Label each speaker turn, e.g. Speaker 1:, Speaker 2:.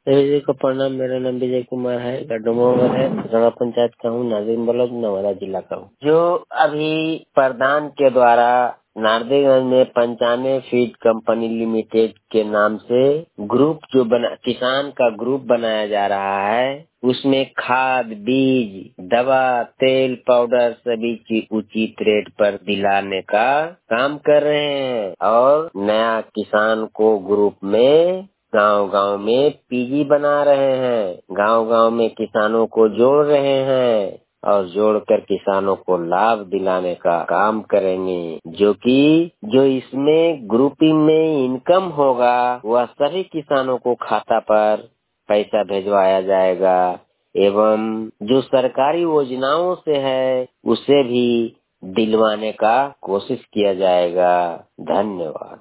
Speaker 1: जी को प्रणाम। मेरा नाम विजय कुमार है, गढ़मुआवर है, रंगा पंचायत का हूँ, नाजिम ब्लॉक, नवादा जिला का हूँ। जो अभी प्रधान के द्वारा नारदीगंज में 95 फीड कंपनी लिमिटेड के नाम से ग्रुप जो किसान का ग्रुप बनाया जा रहा है, उसमें खाद, बीज, दवा, तेल, पाउडर सभी चीज उचित रेट पर दिलाने का काम कर रहे हैं और नया किसान को ग्रुप में गांव-गांव में पीजी बना रहे हैं, गांव-गांव में किसानों को जोड़ रहे हैं और जोड़कर किसानों को लाभ दिलाने का काम करेंगे, जो इसमें ग्रुपिंग में इनकम होगा वह सभी किसानों को खाता पर पैसा भिजवाया जाएगा एवं जो सरकारी योजनाओं से है उसे भी दिलवाने का कोशिश किया जाएगा। धन्यवाद।